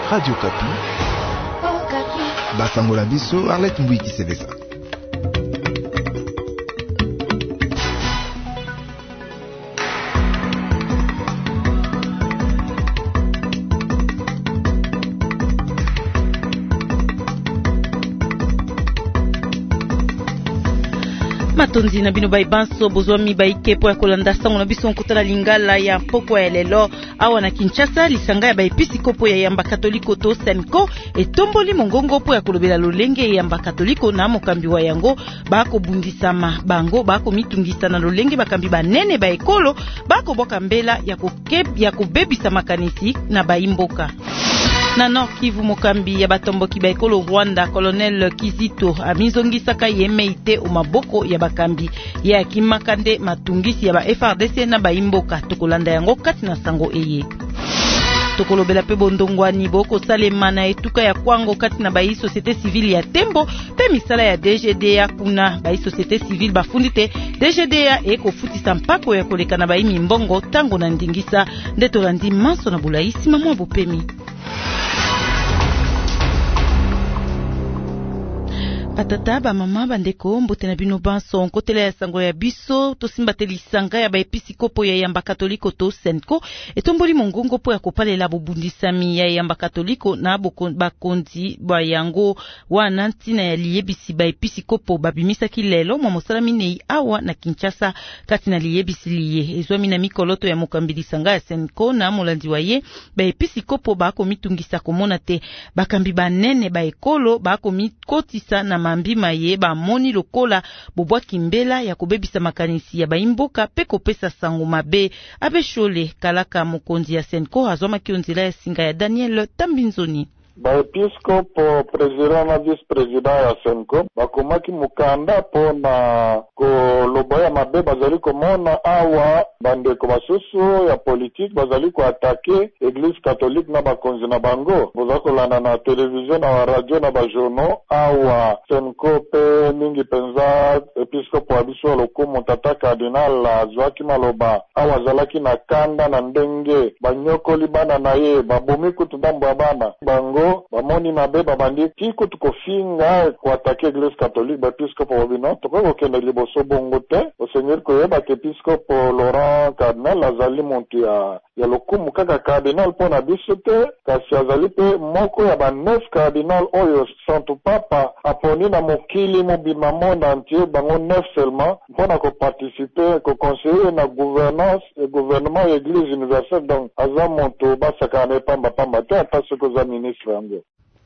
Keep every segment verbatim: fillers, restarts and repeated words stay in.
Radio Kapi. Oh, Kapi. Basangola biso Arlette Mbouiki Sevesa. Matonzi na bino baibanso bozwami baikepo ya kolanda sango na biso nkutala lingala ya poko ya lelo awa na Kinshasa. Lisanga ya baepisikopo ya yamba katoliko to Senko etomboli mongongo po ya kolobela lolenge yamba katoliko na mokambi wa yango bako bundisama bango bako mitungisa na lolenge bakambi banene ba ekolo bako boka mbela ya kokeb ya kobebisa makanisi na baimboka. Na Nord Kivu, mokambi ya batomboki ba ekolo Rwanda Colonel Kizito amizongisaka yemeite umaboko ya bakambi ya kimakande matungisi ya ba F R D C na baimboka tokolanda yango kati na sango eye. Tokolobela pe bondongwani boko salema na etuka ya kwango kati na bayi société civile ya Tembo pe misala ya D G D A kuna bayi société civile bafundite D G D A eko futisa mpako ya koleka na bayi mimbongo tango na ndingisa ndetolandi manso na bulaisi mamwa bopemi. Patata ba mama bandeko mbote na bino banso nkotela ya sango ya biso tosimbateli lisanga ya baepisikopo ya yamba katoliko to Senko etomboli mongongo po ya kopalela bobundisami ya yamba katoliko na bakonzi ba yango wana ntina ya liyebisi baepisikopo babimisaki lelo mwa mosala minei awa na Kinshasa kati na liyebisi liye ezwami na mikoloto ya mokambi lisanga ya Senko na molandi wa ye baepisikopo bako mitungisa komona te bakambi banene ba ekolo bako mikotisa na mambi maye ba moni lokola bobwa kimbela ya kobebisa makanisi ya baimboka pe kopesa sango mabe abe shole kalaka mokonzi ya Senko azoma kionzila ya singa ya Daniel Tambinzoni. Baepiskopo president na vice-president ya Senko bakomaki mukanda po na koloba ya mabe bazali komona awa bandeko basusu ya politique bazali koatake Eglise catholique na bakonzi na bango boza kolanda na television na radio na bajournaux awa Senko pe mingi penza episkopo wa biso lokumu tata kardinal azwaki maloba awa azalaki na kanda na ndenge banyokoli bana na ye babomi kutu ndambo ya bana bango bamoni mabe babandi tiko tukofinga kuatake Eglise catholique baepiskopo wabino toko kende liboso bongo te osengeri koyeba ke episkopo Laurent Cardinal azali muntu ya ya lokumu kaka cardinal pona biso te kasi azali pe moko ya ba neuf cardinal oyo Santo Papa aponi na mokili mobima monde entier bango neuf seulement pona ko participer ko conseiller na gouvernance et gouvernement ya Église universelle donc aza muntu basakane pamba pamba te ata soko za ministre yango.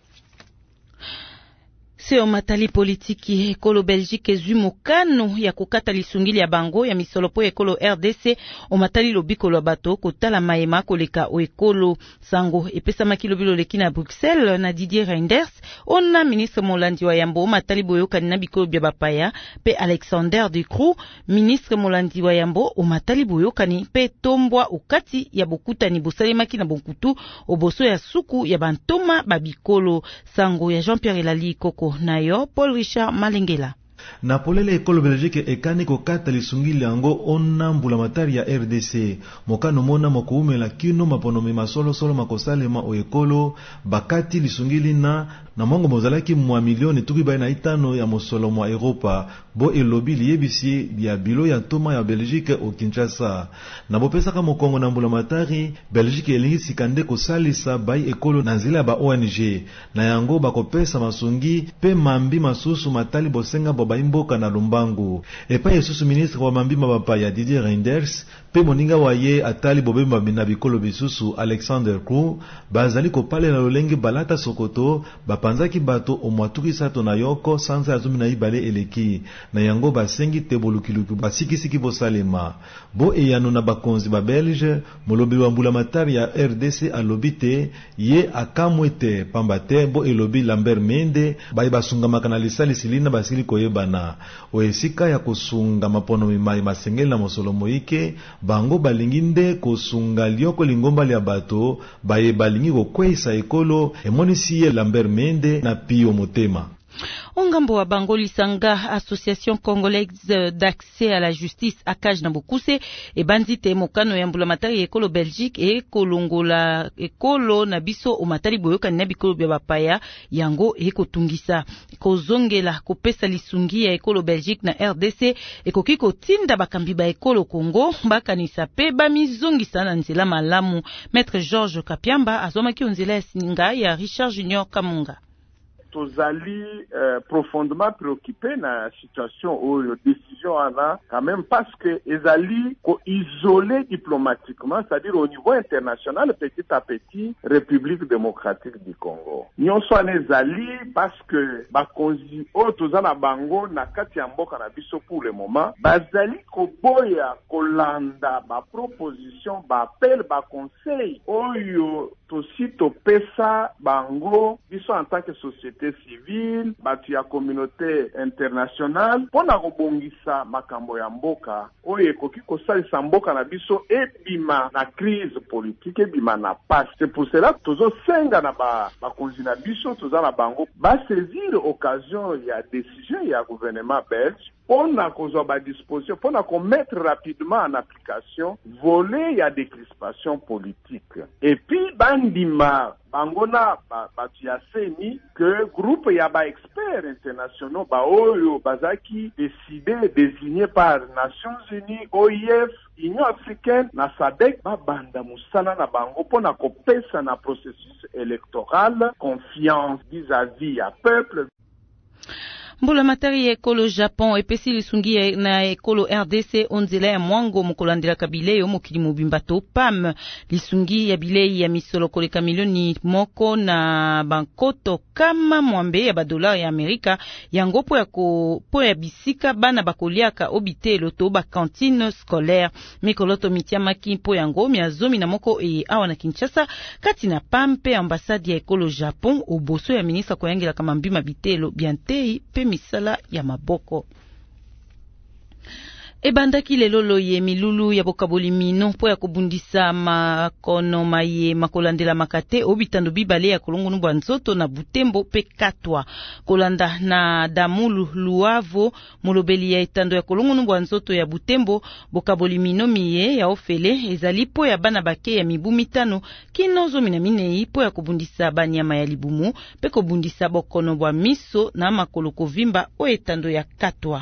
Seo matali politiki ekolo Belgique ezwi mokano ya kokata lisungili ya bango ya misolopo ekolo R D C o matali lobiko lo bato kotala maema koleka o ekolo sango epesa makilobilo leki na Bruxelles na Didier Reinders ona ministre molandi wa yambo matali boyoka na bikolo bya bapaya pe Alexander De Croo ministre molandi wa yambo o matali boyoka ni pe tombwa ukati ya bokuta ni bosalemaki na bonkutu oboso ya suku ya bantoma babikolo sango ya Jean-Pierre Elali Koko nayo Paul Richard Malengela. Na polele ekolo Belgique ekani kokata lisungili yango ona mbula matari ya R D C mokano mona mokoumela kino maponome masolo solo makosalema o ekolo bakati lisungili na na mongo mozalaki mwa milioni tuki baina itano ya mosolo mwa Europa bo elobi liyebisi ya bilo ya toma ya Belgique o Kinshasa na bopesa ka mokongo na mbula matari Belgique elingi sikande kosalisa bai ekolo na nzela ba O N G na yango bakopesa masungi pe mambi masusu matali bosenga bo baimboka na lumbangu epa yesusu ministre wa mambi mabapa ya Didier Reinders pe moninga wa ye atali bobemba na bikolo bisusu Alexander Croo bazali kopale na lolenge balata sokoto bapanzaki bato omwatuki sato na yoko sansa azumi na ibale eleki na yango basengi tebolukiluki basikisiki bosalema bo eyano na bakonzi ba Belge molobi wa mbula matari ya R D C alobite ye akamwete pambate bo elobi Lambert Mende bayi basunga makana lisali silina basili koyebana o esika ya kosunga mapono mimai masengeli na mosolo moike bango balingi nde kosunga lioko lingomba lya bato baye balingi kokweisa ekolo emonisi ye Lambert Mende na Pio Motema. Ongambo wa Bango Lisanga, Association Congolaise d'accès à la justice Akaj na Bokuse e banzite mokano ya mbulamatari ekolo Belgique e kolongola ekolo na biso o matari boyoka na bikolo bya bapaya yango e kotungisa kozongela kopesa lisungi ya ekolo Belgique na R D C ekoki kotinda bakambi ba ekolo Congo bakanisa pe bamizongisa na nzela malamu. Maître Georges Kapiamba azomaki onzela ya singa ya Richard Junior Kamunga. Tozali euh, profondément préoccupé na situation où la décision en a quand même parce que ezali ko isolé diplomatiquement, c'est-à-dire au niveau international petit à petit République démocratique du Congo. Nyon so ezali parce que ba konzi o tozana bango na kati ya mboka na biso pour le moment bazali ko boya kolanda ba proposition ba appel ba conseil oyo tosi to pesa bango biso en tant que société civile, batu ya communauté internationale, pona kobongisa makambo ya mboka, oye koki kosalisa mboka na biso ebima na crise politique, ebima na passe. C'est pour cela que tozo senga na ba, ba konzi na biso, toza na bango, ba saisir occasion ya décision ya gouvernement belge, pona kozwa ba disposition, pona ko mettre rapidement en application, voler ya décrispation politique. Et puis, bandima, bangona batu ya seni que groupe ya ba experts internationaux ba oyo bazaki décidé désigné par Nations Unies, O I F, Union africaine na S A D C ba banda musala na bango pona kopesa na processus électoral confiance vis-à-vis ya peuple. Mbula matari ya ekolo Japon epesi lisungi na ekolo R D C onzela ya mwango mukolandela kabileyo mokili mobimba to P A M. Lisungi ya bilei ya misolo koleka milioni moko na bankoto kama mwambe ya badola ya Amerika yango po ya ko po ya bisika bana bakoliaka obitelo to ba cantine scolaire. Mikoloto mitiamaki po yango miazomi na moko e awa na Kinshasa kati na P A M pe ambassade ya ekolo Japon oboso ya ministre koyangela kama mbima bitelo biantei pe misala ya maboko. Ebandaki lelolo ye milulu ya bokaboli mino po ya kobundisa makono maye makolandela makate obitando bibale ya kolongo nubwa nzoto na Butembo pe Katwa. Kolanda na Damulu Luavo mulobeli ya etando ya kolongo nubwa nzoto ya Butembo bokaboli mino miye ya ofele ezali po ya bana bake ya mibu mitano kinozo mina minei po ya kobundisa banyama ya libumu pe kobundisa bokono bwa miso na makolo kovimba o etando ya Katwa.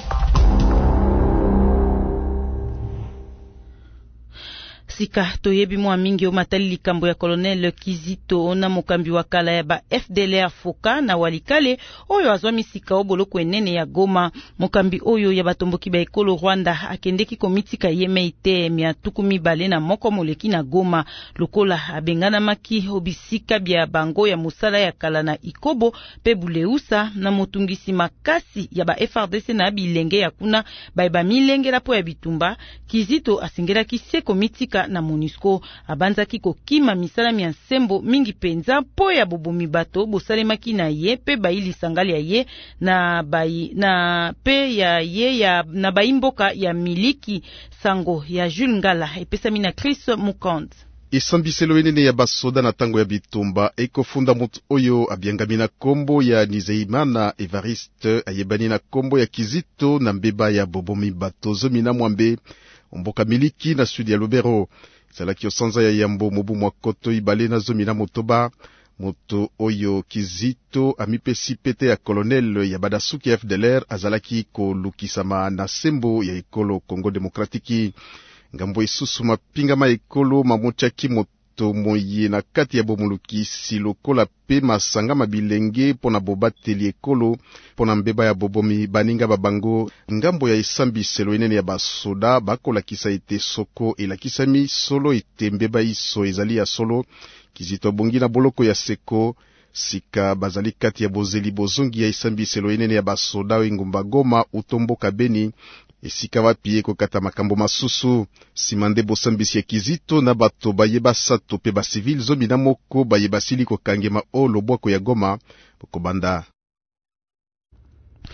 Sika toyebi mwa mingi o matali likambo ya Colonel Kizito na mokambi wa kala ya ba F D L R Foka na Walikale oyo azwami sika oboloko enene ya Goma. Mokambi oyo ya batomboki ba ekolo Rwanda akendeki komitika yeme ite mia tukumi bale na moko moleki na Goma lokola abengana maki obisika bya bango ya musala ya kala na Ikobo pe Buleusa na motungisi makasi ya ba F R D C na bilenge ya kuna ba ba milenge la po ya bitumba. Kizito asingera kise komitika na MONUSCO abanzaki kokima misala mia nsembo mingi penza po ya bobomi bato bosalemaki na ye pe baili sangali ya ye na bai na pe ya ye ya na baimboka ya miliki sango ya Jules Ngala epesami na Chris Mukand. Isambiselo enene ya basoda na tango ya bitumba ekofunda mutu oyo abiangami na kombo ya Nizeimana Evariste ayebani na kombo ya Kizito na mbeba ya bobomi bato zomi na mwambe mboka miliki na sudi ya Lubero. Salaki osanza ya yambo mobu mwakoto ibale na zomi na motoba moto oyo Kizito amipesi pete ya kolonel ya badasuki F D L R azalaki kolukisama na sembo ya ekolo Congo Demokratiki. Ngambo isusu mapingama ekolo mamochaki moto moye na kati ya bomulukisi lokola pe masanga mabilenge pona bobateli ekolo pona mbeba ya bobomi baninga babango. Ngambo ya esambiselo enene ya basoda bakolakisa ete soko elakisami solo ete mbeba iso ezali ya solo. Kizito bongi na boloko ya seko sika bazali kati ya bozeli bozongi ya esambiselo enene ya basoda engumba Goma utomboka Beni esika wapi kokata makambo masusu. Simande bosambisi ya Kizito na bato bayeba sato pe ba civil zomi na moko bayeba sili kokangema o lobwako ya Goma bokobanda.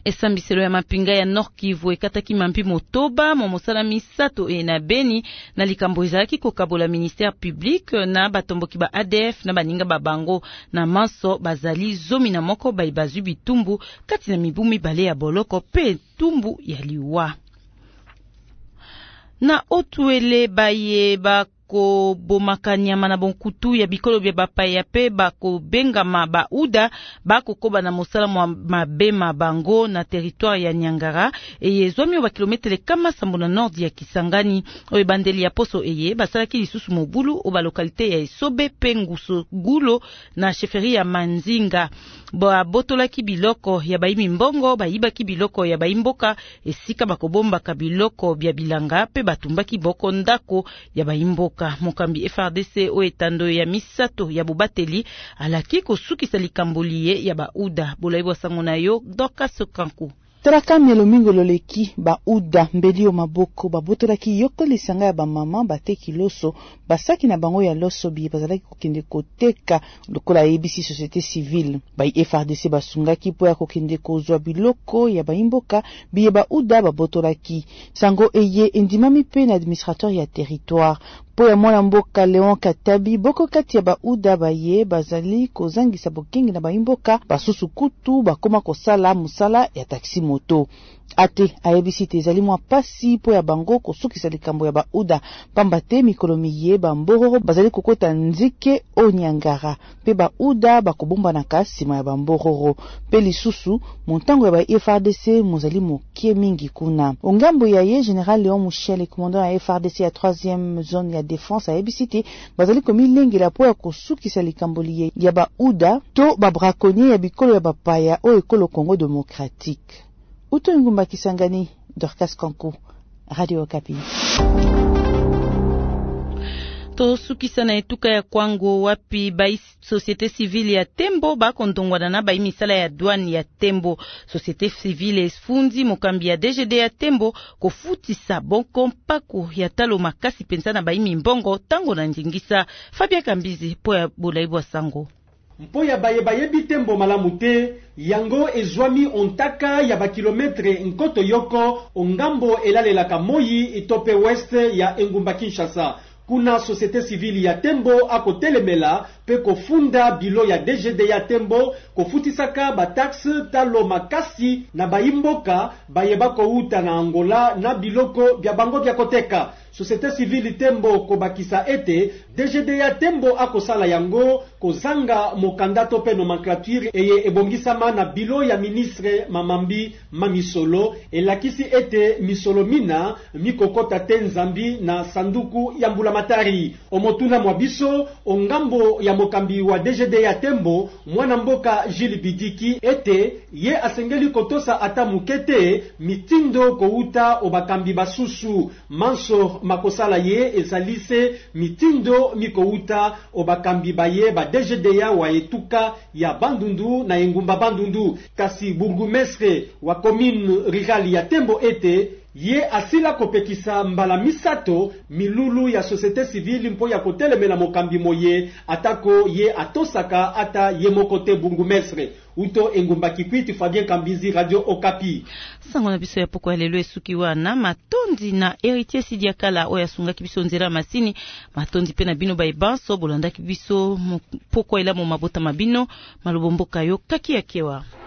Esambiselo ya mapinga ya Nord Kivu ekataki mampi motoba mo mosala misato e na Beni na likambo ezalaki kokabola ministère public na batomboki ba A D F na baninga babango na manso bazali zomi na moko baibazwi bitumbu kati na mibu mibale ya boloko pe tumbu ya liwa. Na otuele baye ba ko bomaka nyama na bonkutu ya bikolo bya bapaya pe bako bengama ba uda bako koba na mosala mwa mabema bango na territoire ya Nyangara eye zomi wa kilometre kama sambo na nord ya Kisangani oye bandeli ya poso eye basalaki lisusu mobulu o ba lokalite ya Esobe pe Nguso Gulo na sheferi ya Manzinga ba botolaki biloko ya baimi mbongo bayibaki biloko ya baimboka esika bakobomba ka biloko bya bilanga pe batumbaki boko ndako ya baimboka. Mokambi F R D C o etando ya misato ya bubateli alaki kosukisa likambolie ya bauda bolaibo sango na yo doka sokanku. Traka mielo mingo loleki ba uda mbeli o maboko babotolaki yoko lisanga ya ba mama bateki loso basaki na bango ya loso bi bazalaki kokende koteka lokola A B C société civile ba F R D C basungaki po ya kokende kozwa biloko ya baimboka bi ba uda babotolaki sango eye endimami pe na administrateur ya territoire po ya mwana mboka Leon Katabi boko kati ya ba uda baye bazali kozangisa bokengi na baimboka basusu kutu bakoma kosala musala ya taxi moto ate ayebisi te ezali mwa pasi po ya bango kosukisa likambo ya ba uda pamba te mikolo miye bambororo bazali kokota nzike o Nyangara pe ba uda bakobomba na kasima ya bambororo pe lisusu montango ya ba F R D C mozali mokie mingi kuna ongambo ya ye General Léon Michel commandant ya F R D C ya troisième zone ya défense ayebisi te bazali komilengela po ya kosukisa likambo liye ya ba uda to ba braconnier ya bikolo ya bapaya o ekolo Congo démocratique. Uto ngumba Kisangani, Dorcas Kanku, Radio Okapi. To sukisa na etuka ya kwango wapi bai société civile ya Tembo bako ndongwana na bai misala ya douane ya Tembo. Société civile esfundi mokambi ya D G D ya Tembo kofutisa bonko mpako ya talo makasi pensa na bai mimbongo tango na njingisa. Fabia Kambizi po ya bolaibwa sango. Mpo ya baye baye bitembo malamu te yango ezwami ontaka ya bakilometre nkoto yoko ongambo elalelaka moyi itope west ya engumba Kinshasa. Kuna société civile ya Tembo akotelemela pe kofunda bilo ya D G D ya Tembo kofutisaka ba taxe talo makasi na baimboka bayeba ko uta na Angola na biloko bya bango bya koteka. Société civile Tembo kobakisa ete D G D ya Tembo akosala yango kozanga mokandato pe nomenclature eye ebongisama na bilo ya ministre Mamambi Mamisolo elakisi ete misolo mina mikokota te Nzambi na sanduku ya mbulamatari. Omotuna mwabiso ongambo ya mokambi wa D G D ya Tembo mwana mboka Jules Bidiki ete ye asengeli kotosa ata mukete mitindo kouta obakambi basusu manso makosala ye ezalise mitindo mikouta obakambi baye ba D G D ya wa etuka ya Bandundu na engumba Bandundu kasi burgumestre wa commune rurale ya Tembo ete ye asila kopekisa mbala misato milulu ya société civile mpo ya kotelemela mokambi moye atako ye atosaka ata ye mokote burgumestre. Uto engumba Kikwiti, Fabien Kambizi, Radio Okapi. Sango na biso ya poko lelo esuki wana matondi na héritier Sidiakala oya sunga kibiso nzera masini matondi pe na bino baibanso bolanda kibiso poko ela mo mabota mabino malobomboka yo kaki yakewa.